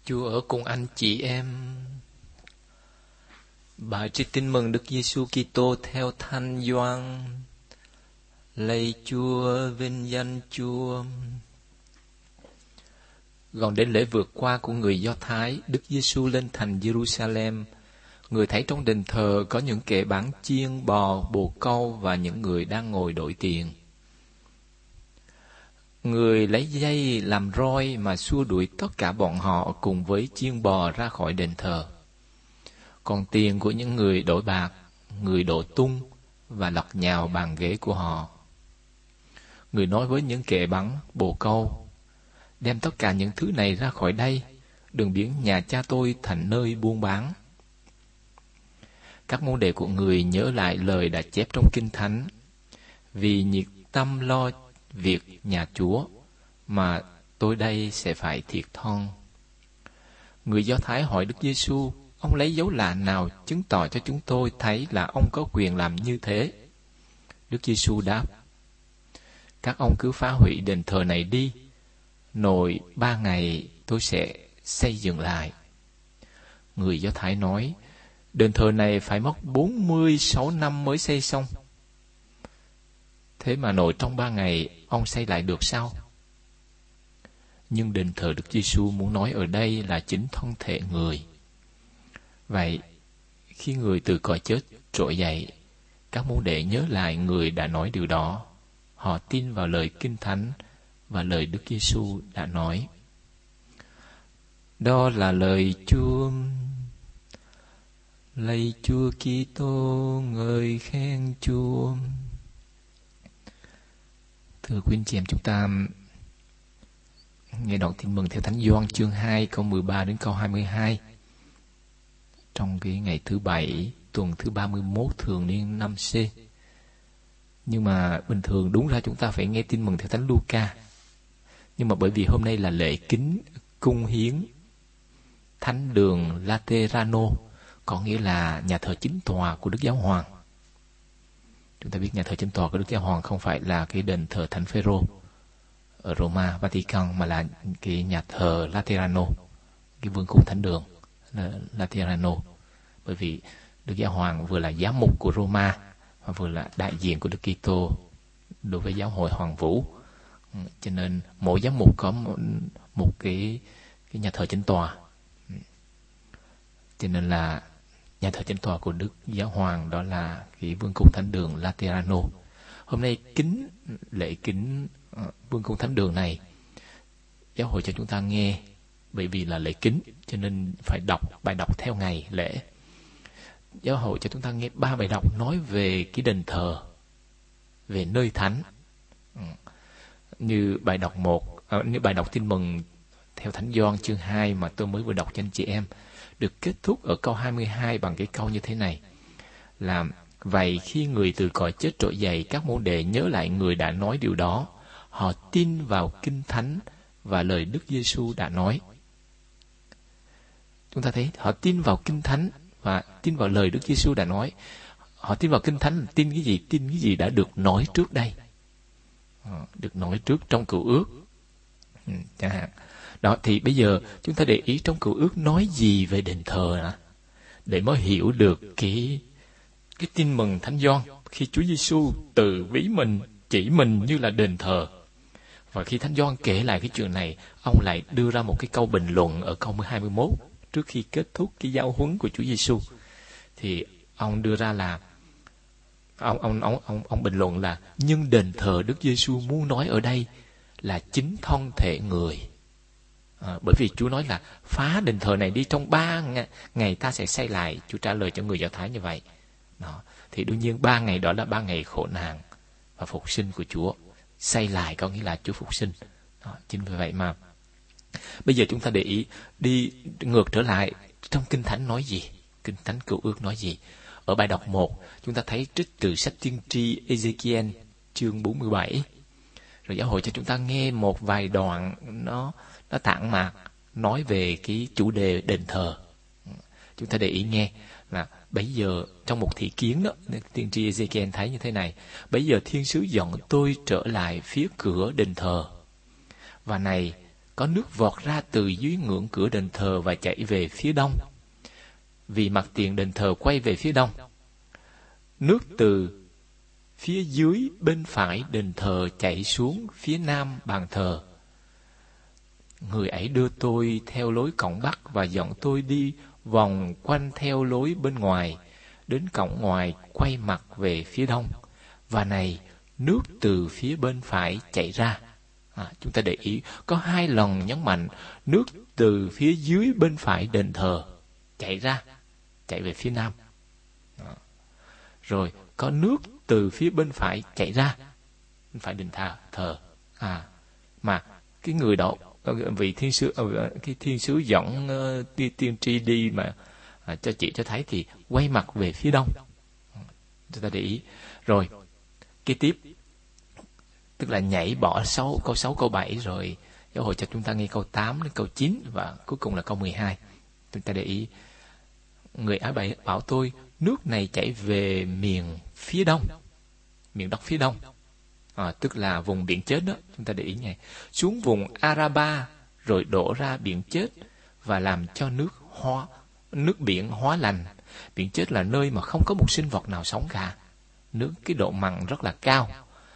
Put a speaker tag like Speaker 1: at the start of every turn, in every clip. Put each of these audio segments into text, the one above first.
Speaker 1: Chúa ở cùng anh chị em. Bài trích tin mừng Đức Giêsu Kitô theo Thánh Gioan. Lạy Chúa, vinh danh Chúa. Gần đến lễ vượt qua của người Do Thái, Đức Giêsu lên thành Jerusalem. Người thấy trong đền thờ có những kẻ bán chiên, bò, bồ câu và những người đang ngồi đổi tiền. Người lấy dây làm roi mà xua đuổi tất cả bọn họ cùng với chiên bò ra khỏi đền thờ. Còn tiền của những người đổi bạc, người đổ tung và lật nhào bàn ghế của họ. Người nói với những kẻ bán bồ câu: đem tất cả những thứ này ra khỏi đây, đừng biến nhà cha tôi thành nơi buôn bán. Các môn đệ của người nhớ lại lời đã chép trong Kinh Thánh: vì nhiệt tâm lo việc nhà Chúa, mà tôi đây sẽ phải thiệt thon. Người Do Thái hỏi Đức Giêsu: ông lấy dấu lạ nào chứng tỏ cho chúng tôi thấy là ông có quyền làm như thế? Đức Giêsu đáp: các ông cứ phá hủy đền thờ này đi, nội 3 ngày tôi sẽ xây dựng lại. Người Do Thái nói: đền thờ này phải mất 46 năm mới xây xong. Thế mà nội trong 3 ngày ông xây lại được sao? Nhưng đền thờ Đức Giêsu muốn nói ở đây là chính thân thể người. Vậy, khi người từ cõi chết trỗi dậy, các môn đệ nhớ lại người đã nói điều đó. Họ tin vào lời Kinh Thánh và lời Đức Giêsu đã nói. Đó là lời Chúa. Lạy Chúa Kitô, ngợi khen Chúa. Thưa quý anh chị em, chúng ta nghe đoạn tin mừng theo Thánh Gioan chương 2 câu 13 đến câu 22. Trong cái ngày thứ 7, tuần thứ 31 thường niên năm C. Nhưng mà bình thường đúng ra chúng ta phải nghe tin mừng theo Thánh Luca. Nhưng mà bởi vì hôm nay là lễ kính cung hiến Thánh đường Laterano, có nghĩa là nhà thờ chính tòa của Đức Giáo Hoàng. Chúng ta biết nhà thờ chính tòa của Đức Giáo Hoàng không phải là cái đền thờ Thánh Phêrô ở Roma, Vatican, mà là cái nhà thờ Laterano, cái vương cung thánh đường Laterano. Bởi vì Đức Giáo Hoàng vừa là giám mục của Roma và vừa là đại diện của Đức Kitô đối với giáo hội Hoàng Vũ. Cho nên mỗi giám mục có một cái nhà thờ chính tòa. Cho nên là nhà thờ chính tòa của Đức Giáo Hoàng đó là cái vương cung thánh đường Laterano. Hôm nay lễ kính vương cung thánh đường này, giáo hội cho chúng ta nghe, bởi vì là lễ kính cho nên phải đọc bài đọc theo ngày lễ. Giáo hội cho chúng ta nghe 3 bài đọc nói về cái đền thờ, về nơi thánh. Như bài đọc như bài đọc tin mừng theo Thánh Gioan chương 2 mà tôi mới vừa đọc cho anh chị em, được kết thúc ở câu 22 bằng cái câu như thế này là: vậy khi người từ cõi chết trỗi dậy, các môn đệ nhớ lại người đã nói điều đó. Họ tin vào Kinh Thánh và lời Đức Giêsu đã nói. Chúng ta thấy họ tin vào Kinh Thánh và tin vào lời Đức Giêsu đã nói. Họ tin vào Kinh Thánh, tin cái gì? Tin cái gì đã được nói trước đây, được nói trước trong Cựu Ước, chẳng hạn. Đó, thì bây giờ chúng ta để ý trong Cựu Ước nói gì về đền thờ nè, để mới hiểu được cái tin mừng Thánh Gioan, khi Chúa Giêsu từ ví mình, chỉ mình như là đền thờ. Và khi Thánh Gioan kể lại cái chuyện này, ông lại đưa ra một cái câu bình luận ở câu 21 trước khi kết thúc cái giáo huấn của Chúa Giêsu. Thì ông đưa ra là ông bình luận là: nhưng đền thờ Đức Giêsu muốn nói ở đây là chính thân thể người. Bởi vì Chúa nói là phá đền thờ này đi, trong 3 ngày ta sẽ xây lại. Chúa trả lời cho người Do Thái như vậy. Đó. Thì đương nhiên 3 ngày đó là 3 ngày khổ nạn và phục sinh của Chúa. Xây lại có nghĩa là Chúa phục sinh. Đó. Chính vì vậy mà bây giờ chúng ta để ý đi ngược trở lại trong Kinh Thánh nói gì, Kinh Thánh Cựu Ước nói gì. Ở bài đọc 1 chúng ta thấy trích từ sách tiên tri Ezekiel chương 47. Rồi giáo hội cho chúng ta nghe một vài đoạn nó tản mạc nói về cái chủ đề đền thờ. Chúng ta để ý nghe là bấy giờ trong một thị kiến đó, tiên tri Ezekiel thấy như thế này: bấy giờ thiên sứ dẫn tôi trở lại phía cửa đền thờ, và này có nước vọt ra từ dưới ngưỡng cửa đền thờ và chảy về phía đông, vì mặt tiền đền thờ quay về phía đông. Nước từ phía dưới bên phải đền thờ chảy xuống phía nam bàn thờ. Người ấy đưa tôi theo lối cổng bắc và dẫn tôi đi vòng quanh theo lối bên ngoài, đến cổng ngoài quay mặt về phía đông. Và này, nước từ phía bên phải chảy ra. Chúng ta để ý, có 2 lần nhấn mạnh nước từ phía dưới bên phải đền thờ chảy ra, chạy về phía nam. Rồi, có nước từ phía bên phải chảy ra, bên phải đền thờ. Mà cái người đó, vị thiên sứ, cái thiên sứ dẫn tiên tri đi mà cho chị cho thấy thì quay mặt về phía đông. Chúng ta để ý. Rồi, kế tiếp, tức là nhảy bỏ câu 6, câu 7 rồi giáo hội cho chúng ta nghe câu 8 đến câu 9 và cuối cùng là câu 12. Chúng ta để ý. Người ấy bảo tôi, nước này chảy về miền phía đông, miền đất phía đông, tức là vùng biển chết đó. Chúng ta để ý nghe, xuống vùng Araba rồi đổ ra biển chết và làm cho nước biển hóa lành. Biển chết là nơi mà không có một sinh vật nào sống cả. Nước cái độ mặn rất là cao,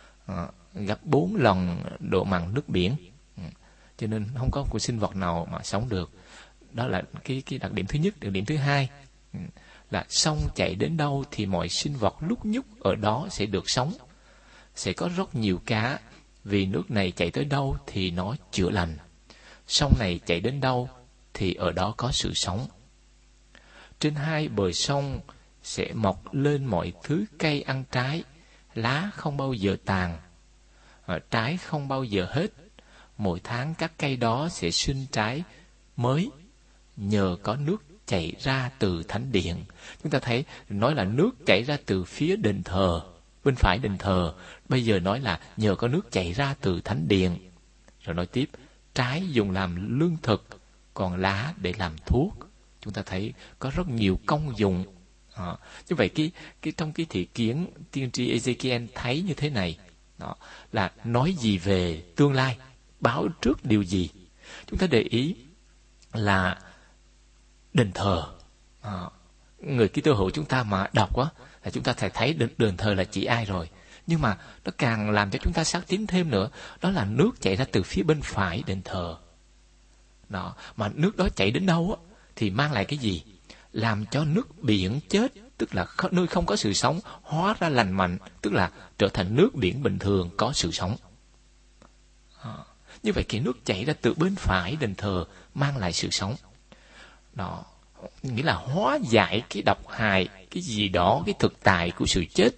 Speaker 1: gấp 4 lần độ mặn nước biển, cho nên không có một sinh vật nào mà sống được. Đó là cái đặc điểm thứ nhất. Đặc điểm thứ hai là sông chảy đến đâu thì mọi sinh vật lúc nhúc ở đó sẽ được sống, sẽ có rất nhiều cá, vì nước này chảy tới đâu thì nó chữa lành. Sông này chảy đến đâu thì ở đó có sự sống. Trên 2 bờ sông sẽ mọc lên mọi thứ cây ăn trái, lá không bao giờ tàn, trái không bao giờ hết. Mỗi tháng các cây đó sẽ sinh trái mới, nhờ có nước chảy ra từ thánh điện. Chúng ta thấy nói là nước chảy ra từ phía đền thờ, bên phải đền thờ. Bây giờ nói là nhờ có nước chảy ra từ thánh điện. Rồi nói tiếp, trái dùng làm lương thực, còn lá để làm thuốc. Chúng ta thấy có rất nhiều công dụng. Như vậy cái trong cái thị kiến tiên tri Ezekiel thấy như thế này, đó là nói gì về tương lai, báo trước điều gì. Chúng ta để ý là đền thờ, người Kitô hữu chúng ta mà đọc á là chúng ta thấy đền thờ là chỉ ai rồi. Nhưng mà nó càng làm cho chúng ta xác tín thêm nữa, đó là nước chảy ra từ phía bên phải đền thờ. Đó, mà nước đó chảy đến đâu á thì mang lại cái gì? Làm cho nước biển chết, tức là nơi không có sự sống, hóa ra lành mạnh, tức là trở thành nước biển bình thường có sự sống. Như vậy cái nước chảy ra từ bên phải đền thờ mang lại sự sống. Đó, nghĩa là hóa giải cái độc hại, cái gì đó, cái thực tại của sự chết.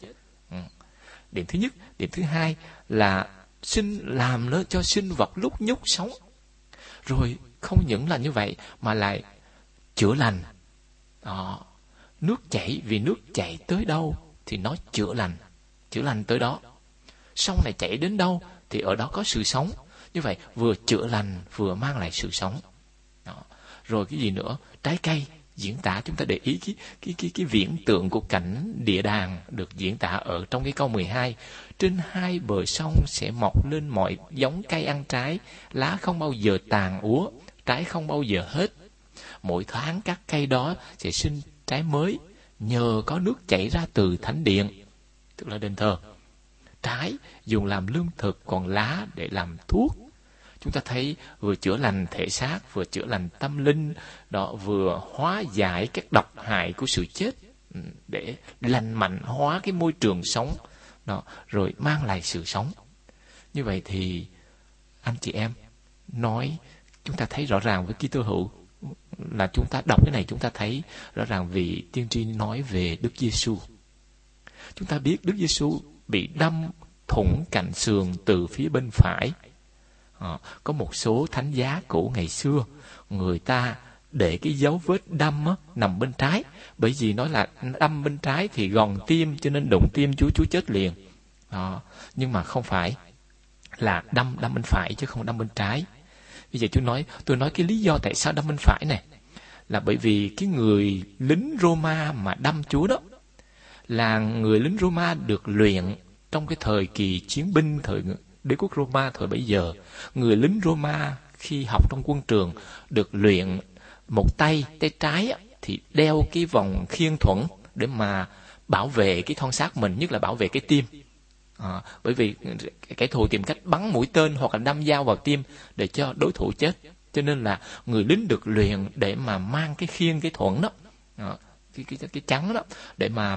Speaker 1: Điểm thứ nhất. Điểm thứ hai là làm nó cho sinh vật lúc nhúc sống. Rồi không những là như vậy mà lại chữa lành. Đó, nước chảy, vì nước chảy tới đâu thì nó chữa lành tới đó. Sông này chảy đến đâu thì ở đó có sự sống. Như vậy vừa chữa lành vừa mang lại sự sống. Đó. Rồi cái gì nữa? Trái cây diễn tả, chúng ta để ý cái viễn tượng của cảnh địa đàng được diễn tả ở trong cái câu 12. Trên 2 bờ sông sẽ mọc lên mọi giống cây ăn trái, lá không bao giờ tàn úa, trái không bao giờ hết. Mỗi tháng các cây đó sẽ sinh trái mới, nhờ có nước chảy ra từ thánh điện, tức là đền thờ. Trái dùng làm lương thực, còn lá để làm thuốc. Chúng ta thấy vừa chữa lành thể xác, vừa chữa lành tâm linh, đó, vừa hóa giải các độc hại của sự chết, để lành mạnh hóa cái môi trường sống, đó, rồi mang lại sự sống. Như vậy thì anh chị em nói, chúng ta thấy rõ ràng với Kitô hữu là chúng ta đọc cái này, chúng ta thấy rõ ràng vì tiên tri nói về Đức Giêsu. Chúng ta biết Đức Giêsu bị đâm thủng cạnh sườn từ phía bên phải. Có một số thánh giá cũ ngày xưa, người ta để cái dấu vết đâm nằm bên trái, bởi vì nói là đâm bên trái thì gòn tim, cho nên đụng tim Chúa chết liền. Nhưng mà không phải, là đâm bên phải chứ không đâm bên trái. Bây giờ tôi nói cái lý do tại sao đâm bên phải này, là bởi vì cái người lính Roma mà đâm Chúa đó là người lính Roma được luyện trong cái thời kỳ chiến binh, thời đế quốc Roma thời bấy giờ. Người lính Roma khi học trong quân trường được luyện một tay trái thì đeo cái vòng khiên thuẫn để mà bảo vệ cái thân xác mình, nhất là bảo vệ cái tim. Bởi vì kẻ thù tìm cách bắn mũi tên hoặc là đâm dao vào tim để cho đối thủ chết. Cho nên là người lính được luyện để mà mang cái khiên, cái thuẫn đó, cái chắn đó, để mà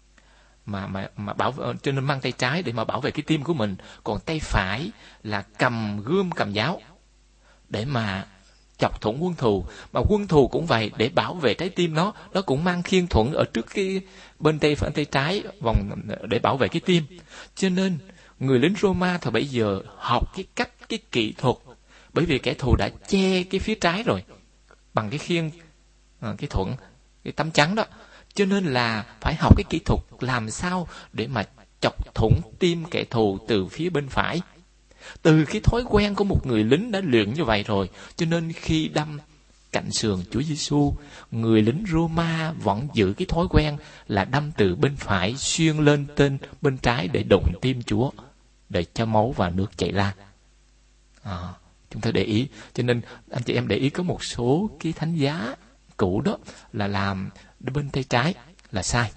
Speaker 1: bảo, cho nên mang tay trái để mà bảo vệ cái tim của mình, còn tay phải là cầm gươm, cầm giáo để mà chọc thủng quân thù. Mà quân thù cũng vậy, để bảo vệ trái tim nó cũng mang khiên thuẫn ở trước cái bên tay phải, tay trái vòng để bảo vệ cái tim. Cho nên người lính Roma thời bấy giờ học cái cách, cái kỹ thuật, bởi vì kẻ thù đã che cái phía trái rồi bằng cái khiên, cái thuẫn, cái tấm chắn đó. Cho nên là phải học cái kỹ thuật làm sao để mà chọc thủng tim kẻ thù từ phía bên phải. Từ cái thói quen của một người lính đã luyện như vậy rồi, cho nên khi đâm cạnh sườn Chúa Giêsu, người lính Roma vẫn giữ cái thói quen là đâm từ bên phải xuyên lên tên bên trái để đụng tim Chúa, để cho máu và nước chảy ra. Chúng ta để ý, cho nên anh chị em để ý có một số cái thánh giá cũ đó là làm bên tay trái là sai.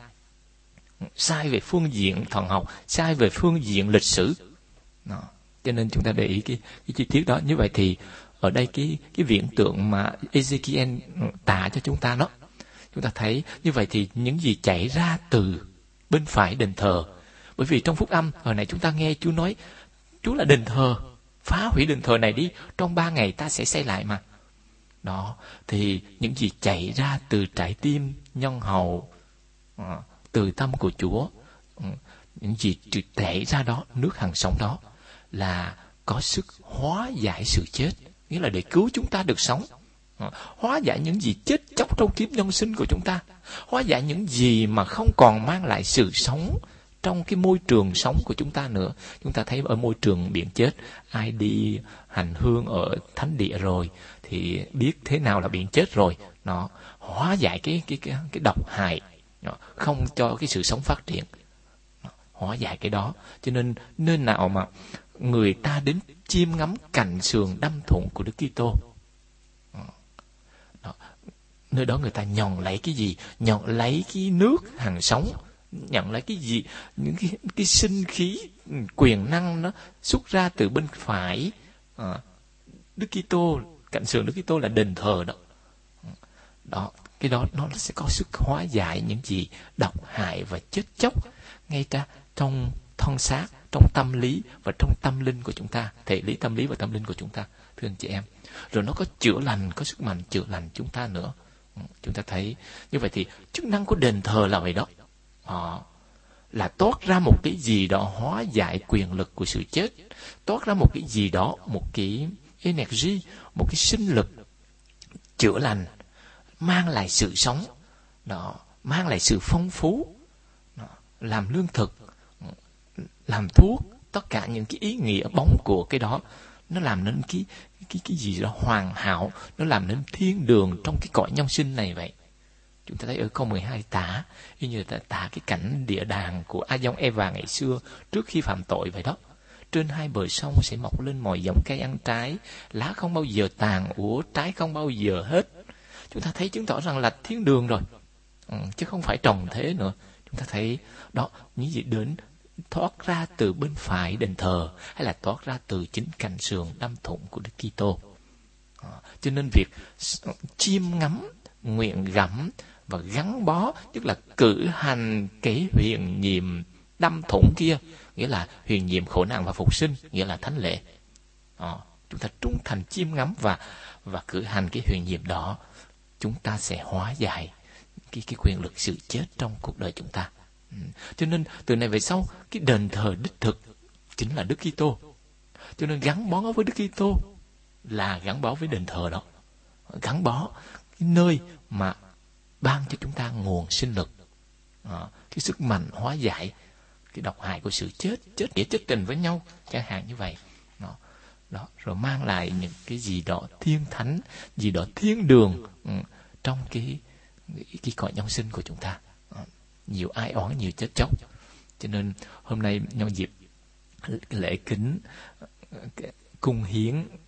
Speaker 1: Sai về phương diện thần học, sai về phương diện lịch sử. Cho nên chúng ta để ý cái chi tiết đó. Như vậy thì ở đây cái viễn tượng mà Ezekiel tả cho chúng ta đó, chúng ta thấy như vậy thì những gì chảy ra từ bên phải đền thờ. Bởi vì trong phúc âm hồi này chúng ta nghe Chúa nói Chúa là đền thờ, phá hủy đền thờ này đi, trong 3 ngày ta sẽ xây lại mà. Đó, thì những gì chảy ra từ trái tim nhân hậu, từ tâm của Chúa, những gì chảy ra đó, nước hằng sống đó, là có sức hóa giải sự chết, nghĩa là để cứu chúng ta được sống, hóa giải những gì chết chóc trong kiếp nhân sinh của chúng ta, hóa giải những gì mà không còn mang lại sự sống trong cái môi trường sống của chúng ta nữa. Chúng ta thấy ở môi trường biển chết, ai đi hành hương ở thánh địa rồi thì biết thế nào là biển chết rồi. Nó hóa giải cái độc hại, không cho cái sự sống phát triển, hóa giải cái đó. Cho nên nơi nào mà người ta đến chiêm ngắm cạnh sườn đâm thủng của Đức Kitô, nơi đó người ta nhòn lấy cái gì? Nhòn lấy cái nước hằng sống, nhận lấy cái gì? Những cái sinh khí, quyền năng nó xuất ra từ bên phải Đức Kitô, cạnh sườn Đức Kitô là đền thờ đó. Đó, cái đó nó sẽ có sức hóa giải những gì độc hại và chết chóc ngay trong thân xác, trong tâm lý và trong tâm linh của chúng ta, thể lý, tâm lý và tâm linh của chúng ta, thưa anh chị em. Rồi nó có chữa lành, có sức mạnh chữa lành chúng ta nữa. Chúng ta thấy như vậy thì chức năng của đền thờ là vậy đó, là toát ra một cái gì đó hóa giải quyền lực của sự chết, toát ra một cái gì đó, một cái energy, một cái sinh lực chữa lành, mang lại sự sống đó, mang lại sự phong phú đó, làm lương thực, làm thuốc, tất cả những cái ý nghĩa bóng của cái đó, nó làm nên cái gì đó hoàn hảo, nó làm nên thiên đường trong cái cõi nhân sinh này vậy. Chúng ta thấy ở câu 12 tả, y như là tả cái cảnh địa đàng của Adam Eva ngày xưa trước khi phạm tội vậy đó. Trên hai bờ sông sẽ mọc lên mọi giống cây ăn trái, lá không bao giờ tàn úa, trái không bao giờ hết. Chúng ta thấy chứng tỏ rằng là thiên đường rồi, chứ không phải trồng thế nữa. Chúng ta thấy đó, những gì đến thoát ra từ bên phải đền thờ, hay là thoát ra từ chính cạnh sườn đâm thủng của Đức Kitô. Cho nên việc chiêm ngắm, nguyện gẫm và gắn bó, tức là cử hành cái huyền nhiệm đâm thủng kia, nghĩa là huyền nhiệm khổ nạn và phục sinh, nghĩa là thánh lễ. Chúng ta trung thành chiêm ngắm và cử hành cái huyền nhiệm đó, chúng ta sẽ hóa giải cái quyền lực sự chết trong cuộc đời chúng ta. Cho nên từ này về sau, cái đền thờ đích thực chính là Đức Kitô. Cho nên gắn bó với Đức Kitô là gắn bó với đền thờ đó, gắn bó cái nơi mà ban cho chúng ta nguồn sinh lực, cái sức mạnh hóa giải cái độc hại của sự chết nghĩa chết tình với nhau, chẳng hạn như vậy. Đó, rồi mang lại những cái gì đó thiên thánh, gì đó thiên đường trong cái cõi nhân sinh của chúng ta. Nhiều ai oán, nhiều chết chóc. Cho nên hôm nay nhân dịp lễ kính cung hiến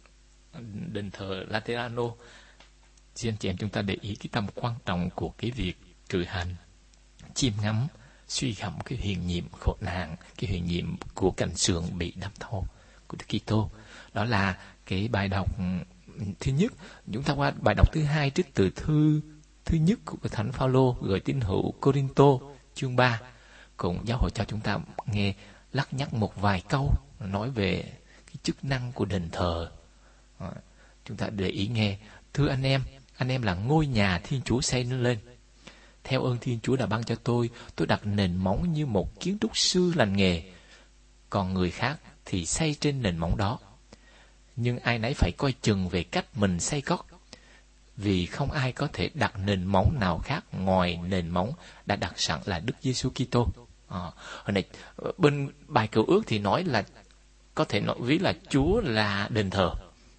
Speaker 1: đền thờ Laterano. Xin anh chị em chúng ta để ý cái tầm quan trọng của cái việc cử hành, chiêm ngắm, suy gẫm cái huyền nhiệm khổ nạn, cái huyền nhiệm của cảnh sườn bị đắm thâu của Đức Kitô. Đó là cái bài đọc thứ nhất. Chúng ta qua bài đọc thứ hai, trích từ thư thứ nhất của Thánh Phaolô gửi tín hữu Cô-rin-tô chương 3, cũng giáo hội cho chúng ta nghe lắt nhắc một vài câu nói về cái chức năng của đền thờ. Chúng ta để ý nghe. Thưa anh em là ngôi nhà Thiên Chúa xây lên. Theo ơn Thiên Chúa đã ban cho tôi đặt nền móng như một kiến trúc sư lành nghề, còn người khác thì xây trên nền móng đó. Nhưng ai nấy phải coi chừng về cách mình xây cất, vì không ai có thể đặt nền móng nào khác ngoài nền móng đã đặt sẵn là Đức Giêsu Kitô. Hồi này bên bài Cựu Ước thì nói là có thể nói ví là Chúa là đền thờ.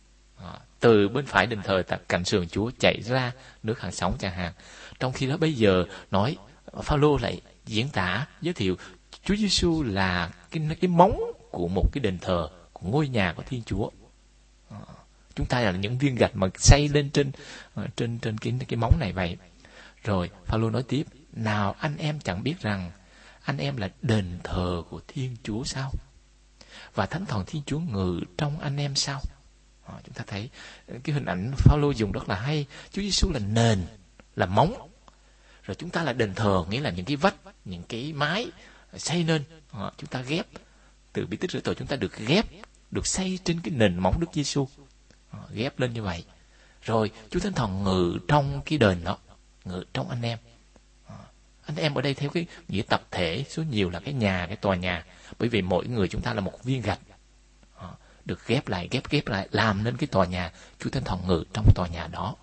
Speaker 1: Từ bên phải đền thờ cạnh sườn Chúa chảy ra nước hàng sống chẳng hạn. Trong khi đó bây giờ nói Phaolô lại diễn tả giới thiệu Chúa Giêsu là cái móng của một cái đền thờ, của ngôi nhà của Thiên Chúa. Chúng ta là những viên gạch mà xây lên trên cái móng này vậy. Rồi Phaolô nói tiếp, nào anh em chẳng biết rằng anh em là đền thờ của Thiên Chúa sao? Và Thánh Thần Thiên Chúa ngự trong anh em sao? Chúng ta thấy cái hình ảnh Phaolô dùng rất là hay. Chúa Giêsu là nền, là móng. Rồi chúng ta là đền thờ, nghĩa là những cái vách, những cái mái xây nên. Chúng ta ghép. Từ bí tích rửa tội chúng ta được ghép, được xây trên cái nền móng Đức Giêsu. Ghép lên như vậy. Rồi Chúa Thánh Thần ngự trong cái đền đó, ngự trong anh em. Anh em ở đây theo cái nghĩa tập thể, số nhiều là cái nhà, cái tòa nhà. Bởi vì mỗi người chúng ta là một viên gạch, được ghép lại, làm nên cái tòa nhà. Chúa Thánh Thần ngự trong tòa nhà đó.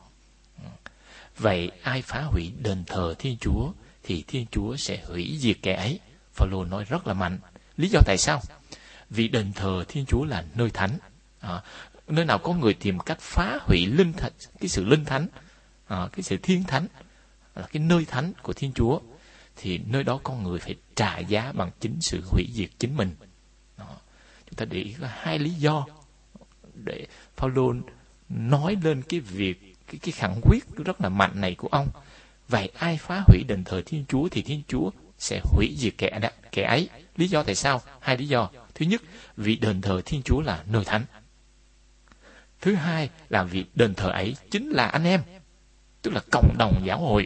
Speaker 1: Vậy ai phá hủy đền thờ Thiên Chúa thì Thiên Chúa sẽ hủy diệt kẻ ấy. Phaolô nói rất là mạnh. Lý do tại sao? Vì đền thờ Thiên Chúa là nơi thánh. Nơi nào có người tìm cách phá hủy linh thánh, cái sự linh thánh, cái sự thiên thánh, là cái nơi thánh của Thiên Chúa, thì nơi đó con người phải trả giá bằng chính sự hủy diệt chính mình. Chúng ta để ý có hai lý do để Phaolô nói lên cái việc, cái khẳng quyết rất là mạnh này của ông. Vậy ai phá hủy đền thờ Thiên Chúa thì Thiên Chúa sẽ hủy diệt kẻ ấy. Lý do tại sao? Hai lý do. Thứ nhất, vì đền thờ Thiên Chúa là nơi thánh. Thứ hai là vì đền thờ ấy chính là anh em, tức là cộng đồng giáo hội.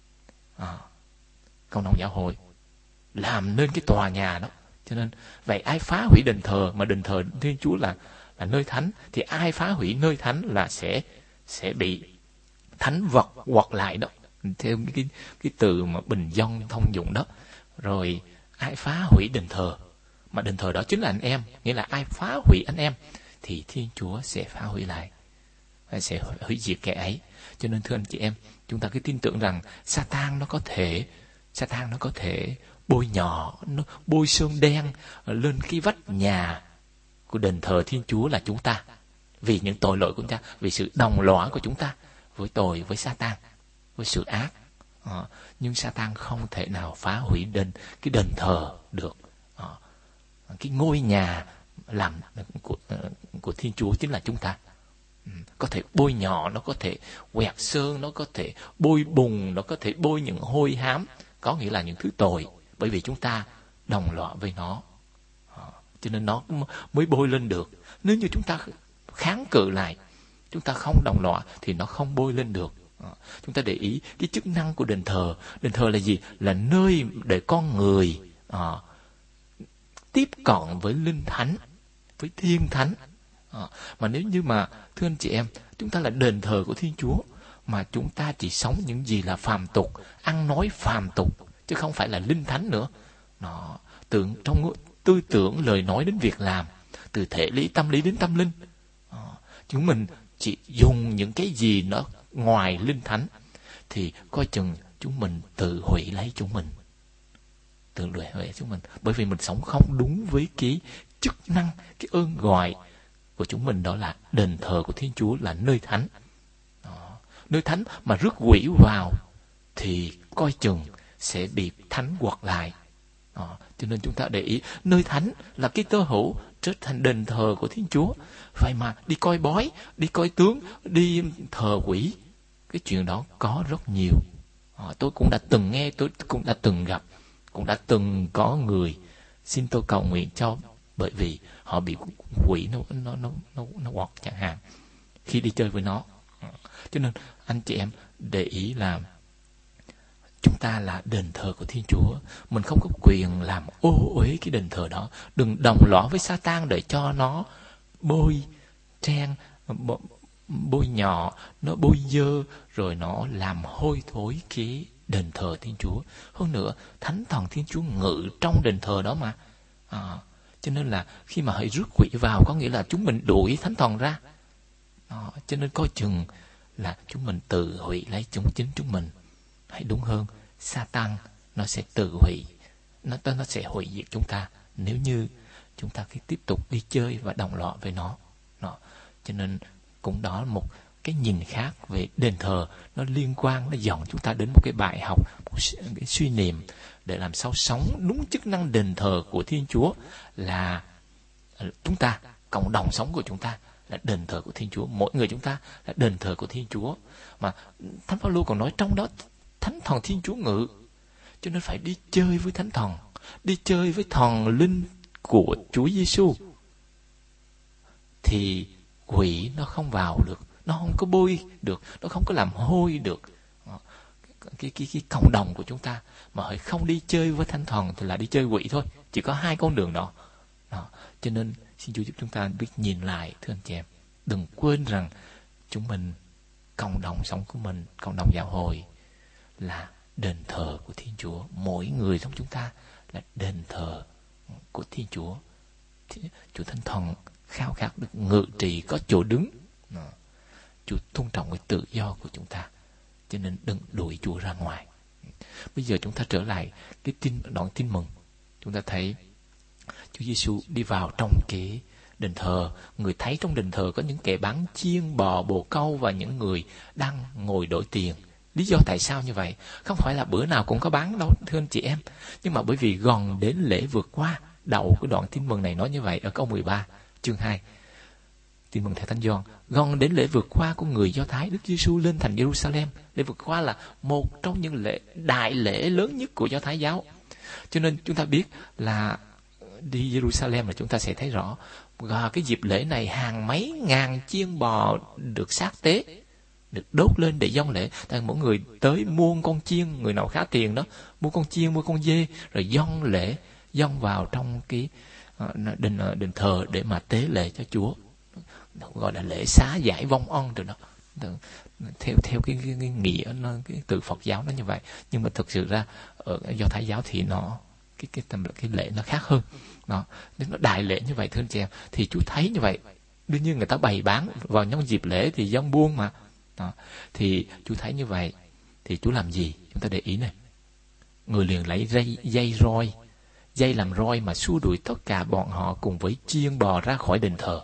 Speaker 1: Cộng đồng giáo hội làm nên cái tòa nhà đó. Cho nên vậy ai phá hủy đền thờ, mà đền thờ Thiên Chúa là nơi thánh, thì ai phá hủy nơi thánh là sẽ bị thánh vật quật lại đó, theo cái từ mà bình dân thông dụng đó. Rồi ai phá hủy đền thờ, mà đền thờ đó chính là anh em, nghĩa là ai phá hủy anh em thì Thiên Chúa sẽ phá hủy lại, sẽ hủy diệt kẻ ấy. Cho nên thưa anh chị em, chúng ta cứ tin tưởng rằng Satan nó có thể bôi nhỏ, nó bôi sơn đen lên cái vách nhà của đền thờ Thiên Chúa là chúng ta, vì những tội lỗi của chúng ta, vì sự đồng lõa của chúng ta với tội, với Satan, với sự ác. Nhưng Satan không thể nào phá hủy cái đền thờ được. Cái ngôi nhà làm của Thiên Chúa chính là chúng ta. Có thể bôi nhỏ, nó có thể quẹt sơn, nó có thể bôi bùn, nó có thể bôi những hôi hám, có nghĩa là những thứ tội, bởi vì chúng ta đồng lõa với nó. Cho nên nó mới bôi lên được. Nếu như chúng ta kháng cự lại, chúng ta không đồng lõa thì nó không bôi lên được. Chúng ta để ý cái chức năng của đền thờ. Đền thờ là gì? Là nơi để con người tiếp cận với linh thánh, với thiên thánh. Mà nếu như mà thưa anh chị em, chúng ta là đền thờ của Thiên Chúa, mà chúng ta chỉ sống những gì là phàm tục, ăn nói phàm tục, chứ không phải là linh thánh nữa. Trong tư tưởng, lời nói đến việc làm, từ thể lý, tâm lý đến tâm linh, chúng mình chỉ dùng những cái gì nó ngoài linh thánh, thì coi chừng chúng mình tự hủy lấy chúng mình. Bởi vì mình sống không đúng với cái chức năng, cái ơn gọi của chúng mình, đó là đền thờ của Thiên Chúa là nơi thánh. Nơi thánh mà rước quỷ vào thì coi chừng sẽ bị thánh quật lại. Cho nên chúng ta để ý, nơi thánh là cái tơ hữu trở thành đền thờ của Thiên Chúa. Vậy mà đi coi bói, đi coi tướng, đi thờ quỷ, cái chuyện đó có rất nhiều. Tôi cũng đã từng nghe, tôi cũng đã từng gặp, cũng đã từng có người xin tôi cầu nguyện cho, bởi vì họ bị quỷ nó quật chẳng hạn khi đi chơi với nó. Cho nên anh chị em để ý là chúng ta là đền thờ của Thiên Chúa. Mình không có quyền làm ô uế cái đền thờ đó. Đừng đồng lõa với Sa-tan để cho nó bôi tren, bôi nhọ, nó bôi dơ, rồi nó làm hôi thối cái đền thờ Thiên Chúa. Hơn nữa, Thánh Thần Thiên Chúa ngự trong đền thờ đó mà. Cho nên là khi mà hãy rước quỷ vào, có nghĩa là chúng mình đuổi Thánh Thần ra. Cho nên coi chừng là chúng mình tự hủy lấy chính chúng mình. Hay đúng hơn, Sa-tan nó sẽ tự hủy, nó sẽ hủy diệt chúng ta nếu như chúng ta cứ tiếp tục đi chơi và đồng lõa với nó. Cho nên cũng đó là một cái nhìn khác về đền thờ, nó liên quan, nó dẫn chúng ta đến một cái bài học, một cái suy niệm để làm sao sống đúng chức năng đền thờ của Thiên Chúa, là chúng ta, cộng đồng sống của chúng ta là đền thờ của Thiên Chúa, mỗi người chúng ta là đền thờ của Thiên Chúa. Mà Thánh Phaolô còn nói trong đó Thánh Thần Thiên Chúa ngự, cho nên phải đi chơi với Thánh Thần, đi chơi với thần linh của Chúa Giêsu, thì quỷ nó không vào được, nó không có bôi được, nó không có làm hôi được cái cộng đồng của chúng ta. Mà hãy không đi chơi với Thánh Thần thì là đi chơi quỷ thôi. Chỉ có hai con đường đó. Cho nên xin Chúa giúp chúng ta biết nhìn lại, thưa anh chị em. Đừng quên rằng chúng mình, cộng đồng sống của mình, cộng đồng giáo hội là đền thờ của Thiên Chúa. Mỗi người trong chúng ta là đền thờ của Thiên Chúa. Chúa Thánh Thần khao khát được ngự trị, có chỗ đứng. Chúa tôn trọng cái tự do của chúng ta, cho nên đừng đuổi Chúa ra ngoài. Bây giờ chúng ta trở lại cái đoạn tin mừng. Chúng ta thấy Chúa Giêsu đi vào trong cái đền thờ. Người thấy trong đền thờ có những kẻ bán chiên, bò, bồ câu và những người đang ngồi đổi tiền. Lý do tại sao như vậy? Không phải là bữa nào cũng có bán đâu, thưa anh chị em. Nhưng mà bởi vì gần đến lễ vượt qua. Đầu của đoạn tin mừng này nói như vậy ở câu 13, chương 2. Tin mừng theo Thánh Gioan. Gần đến lễ vượt qua của người Do Thái, Đức Giêsu lên thành Jerusalem. Lễ vượt qua là một trong những đại lễ lớn nhất của Do Thái giáo. Cho nên chúng ta biết là đi Jerusalem là chúng ta sẽ thấy rõ. Và cái dịp lễ này hàng mấy ngàn chiên bò được xác tế, được đốt lên để dâng lễ. Tại mỗi người tới mua con chiên, người nào khá tiền đó, mua con chiên, mua con dê, rồi dâng lễ, dâng vào trong cái đền thờ để mà tế lễ cho Chúa. Gọi là lễ xá giải vong ân rồi đó. Theo cái nghĩa nó, cái từ Phật giáo nó như vậy. Nhưng mà thực sự ra ở Do Thái giáo thì nó cái lễ nó khác hơn. Nếu nó đại lễ như vậy, thưa anh chị em, thì Chúa thấy như vậy. Đương nhiên người ta bày bán vào những dịp lễ thì dân buôn mà. Thì Chúa thấy như vậy thì Chúa làm gì? Chúng ta để ý này. Người liền lấy dây roi, dây làm roi mà xua đuổi tất cả bọn họ cùng với chiên bò ra khỏi đền thờ.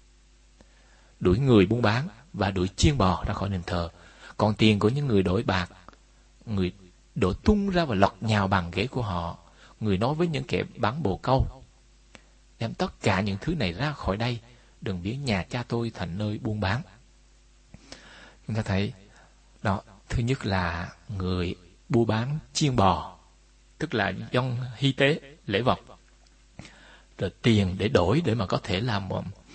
Speaker 1: Đuổi người buôn bán và đuổi chiên bò ra khỏi đền thờ. Còn tiền của những người đổi bạc, người đổ tung ra và lật nhào bàn ghế của họ. Người nói với những kẻ bán bồ câu: đem tất cả những thứ này ra khỏi đây, đừng biến nhà cha tôi thành nơi buôn bán. Chúng ta thấy đó, thứ nhất là người buôn bán chiên bò, tức là dâng hy tế lễ vật, rồi tiền để đổi để mà có thể làm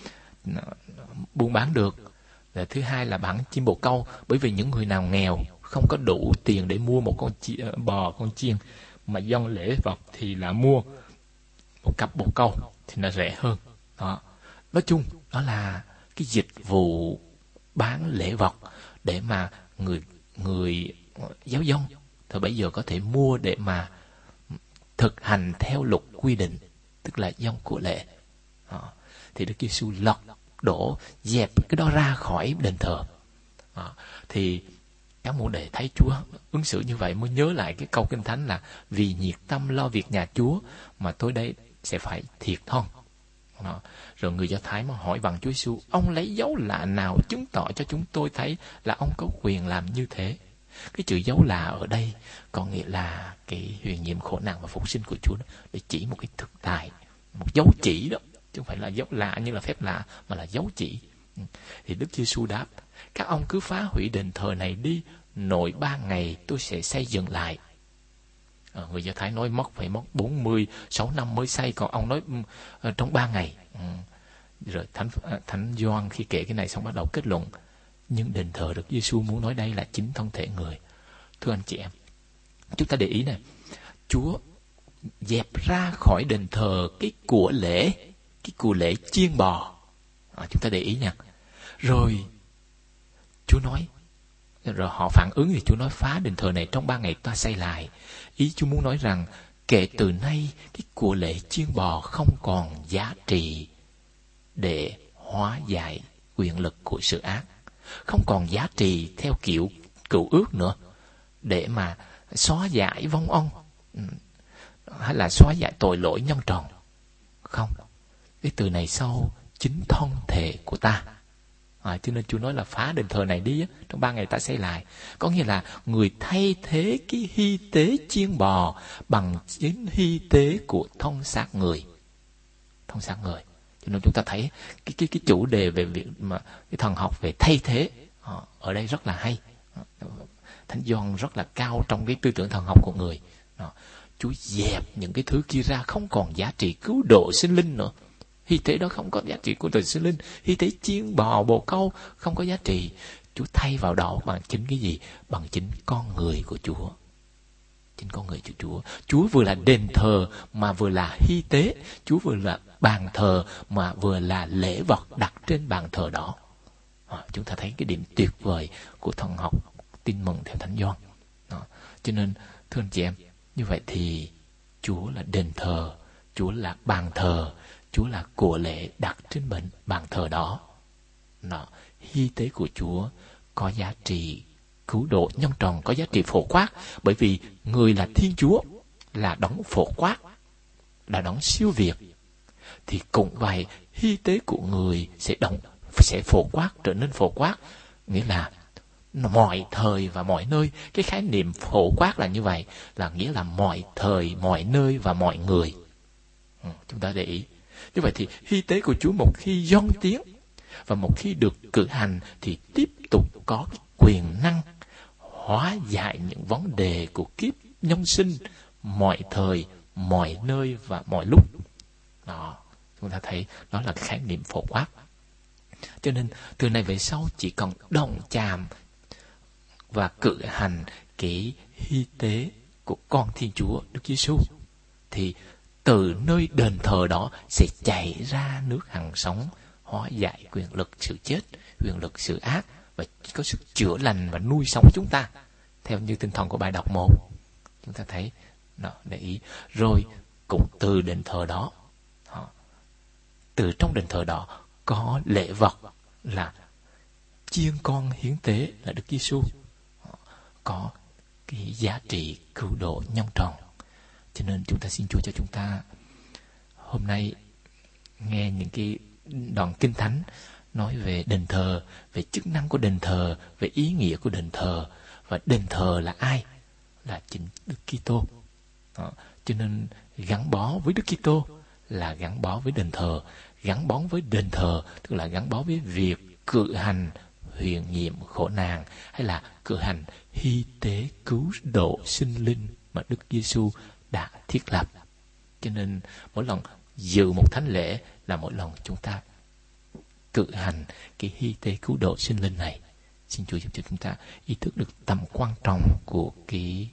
Speaker 1: buôn bán được. Và thứ hai là bán chim bồ câu, bởi vì những người nào nghèo không có đủ tiền để mua một con bò, con chiên, mà dâng lễ vật thì là mua một cặp bồ câu thì nó rẻ hơn. Đó. Nói chung đó là cái dịch vụ bán lễ vật để mà người giáo dân thì bây giờ có thể mua để mà thực hành theo luật quy định, tức là dâng của lễ. Đó. Thì Đức Giêsu lật đổ dẹp cái đó ra khỏi đền thờ. Thì các môn đệ thấy Chúa ứng xử như vậy mới nhớ lại cái câu Kinh Thánh là vì nhiệt tâm lo việc nhà Chúa mà tôi đây sẽ phải thiệt thân. Rồi người Do Thái mà hỏi bằng Chúa Giêsu: ông lấy dấu lạ nào chứng tỏ cho chúng tôi thấy là ông có quyền làm như thế? Cái chữ dấu lạ ở đây có nghĩa là cái huyền nhiệm khổ nạn và phục sinh của Chúa đó, để chỉ một cái thực tại, một dấu chỉ đó. chứ không phải là dấu lạ như là phép lạ, mà là dấu chỉ. Thì Đức Giêsu đáp: các ông cứ phá hủy đền thờ này đi, nội 3 ngày tôi sẽ xây dựng lại. Người Do Thái nói phải mất 46 năm mới xây, còn ông nói trong 3 ngày. Rồi Thánh Gioan khi kể cái này xong bắt đầu kết luận: nhưng đền thờ Đức Giêsu muốn nói đây là chính thân thể người. Thưa anh chị em, chúng ta để ý này, Chúa dẹp ra khỏi đền thờ cái của lễ chiên bò. Chúng ta để ý nha. Rồi Chúa nói, rồi họ phản ứng thì Chúa nói phá đền thờ này trong 3 ngày ta xây lại. Ý Chúa muốn nói rằng kể từ nay cái của lễ chiên bò không còn giá trị để hóa giải quyền lực của sự ác, không còn giá trị theo kiểu cựu ước nữa để mà xóa giải vong ân hay là xóa giải tội lỗi nhân tròn. Không, cái từ này sau chính thân thể của ta. Cho nên Chúa nói là phá đền thờ này đi, trong 3 ngày ta xây lại. Có nghĩa là người thay thế cái hy tế chiên bò bằng chính hy tế của thân xác người. Thân xác người. Cho nên chúng ta thấy cái chủ đề về việc mà cái thần học về thay thế ở đây rất là hay. Thánh Gioan rất là cao trong cái tư tưởng thần học của người. Chúa dẹp những cái thứ kia ra, không còn giá trị cứu độ sinh linh nữa. Hy tế đó không có giá trị của đời sinh linh. Hy tế chiên bò, bồ câu không có giá trị. Chúa thay vào đó bằng chính cái gì? Bằng chính con người của Chúa. Chính con người của Chúa. Chúa vừa là đền thờ mà vừa là hy tế. Chúa vừa là bàn thờ mà vừa là lễ vật đặt trên bàn thờ đó. Chúng ta thấy cái điểm tuyệt vời của thần học tin mừng theo Thánh Gioan. Cho nên thưa anh chị em, như vậy thì Chúa là đền thờ, Chúa là bàn thờ, Chúa là của lễ đặt trên bàn thờ đó. Hy tế của Chúa có giá trị cứu độ nhân tròn, có giá trị phổ quát, bởi vì người là Thiên Chúa, là đấng phổ quát, là đấng siêu việt. Thì cũng vậy, hy tế của người sẽ phổ quát, trở nên phổ quát, nghĩa là mọi thời và mọi nơi. Cái khái niệm phổ quát là như vậy, là nghĩa là mọi thời, mọi nơi và mọi người. Chúng ta để ý. Như vậy thì hy tế của Chúa một khi dâng tiếng và một khi được cử hành thì tiếp tục có quyền năng hóa giải những vấn đề của kiếp nhân sinh mọi thời, mọi nơi và mọi lúc. Đó, chúng ta thấy đó là khái niệm phổ quát. Cho nên từ này về sau chỉ cần động chạm và cử hành cái hy tế của con Thiên Chúa Đức Giêsu thì từ nơi đền thờ đó sẽ chảy ra nước hằng sống, hóa giải quyền lực sự chết, quyền lực sự ác, và có sức chữa lành và nuôi sống chúng ta theo như tinh thần của bài đọc 1. Chúng ta thấy đó, để ý. Rồi cũng từ đền thờ đó, từ trong đền thờ đó có lễ vật là chiên con hiến tế là Đức Giêsu, có cái giá trị cứu độ nhân tròn. Cho nên chúng ta xin Chúa cho chúng ta hôm nay nghe những cái đoạn kinh thánh nói về đền thờ, về chức năng của đền thờ, về ý nghĩa của đền thờ, và đền thờ là ai? Là chính Đức Kitô. Cho nên gắn bó với Đức Kitô là gắn bó với đền thờ. Gắn bó với đền thờ tức là gắn bó với việc cử hành huyền nhiệm khổ nạn, hay là cử hành hy tế cứu độ sinh linh mà Đức Giêsu đã thiết lập. Cho nên mỗi lần dự một thánh lễ là mỗi lần chúng ta cử hành cái hy tế cứu độ sinh linh này. Xin Chúa giúp cho chúng ta ý thức được tầm quan trọng của cái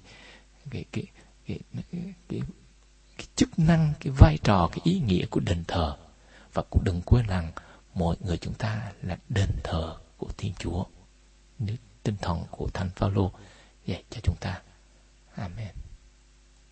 Speaker 1: chức năng, cái vai trò, cái ý nghĩa của đền thờ. Và cũng đừng quên rằng mỗi người chúng ta là đền thờ của Thiên Chúa, như tinh thần của Thánh Phaolô dạy cho chúng ta. Amen.